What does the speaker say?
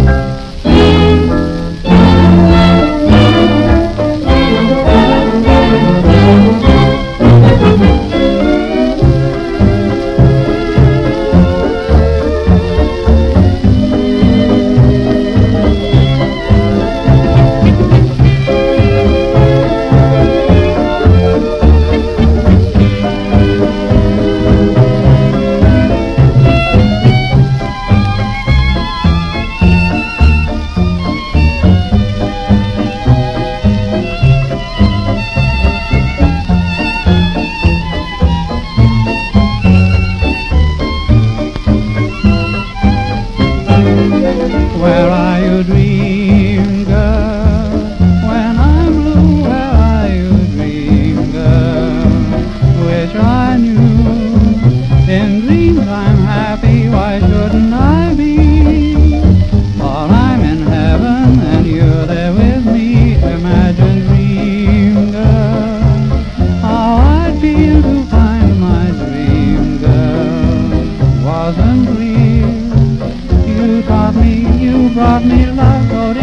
Where are you, dream girl? When I'm blue, where are you, dream girl? Wish I knew. In dreams I'm happy, why shouldn't I be? For I'm in heaven and you're there with me. Imagine, dream girl, how I'd feel to find my dream girl wasn't real. You taught me, you brought me love,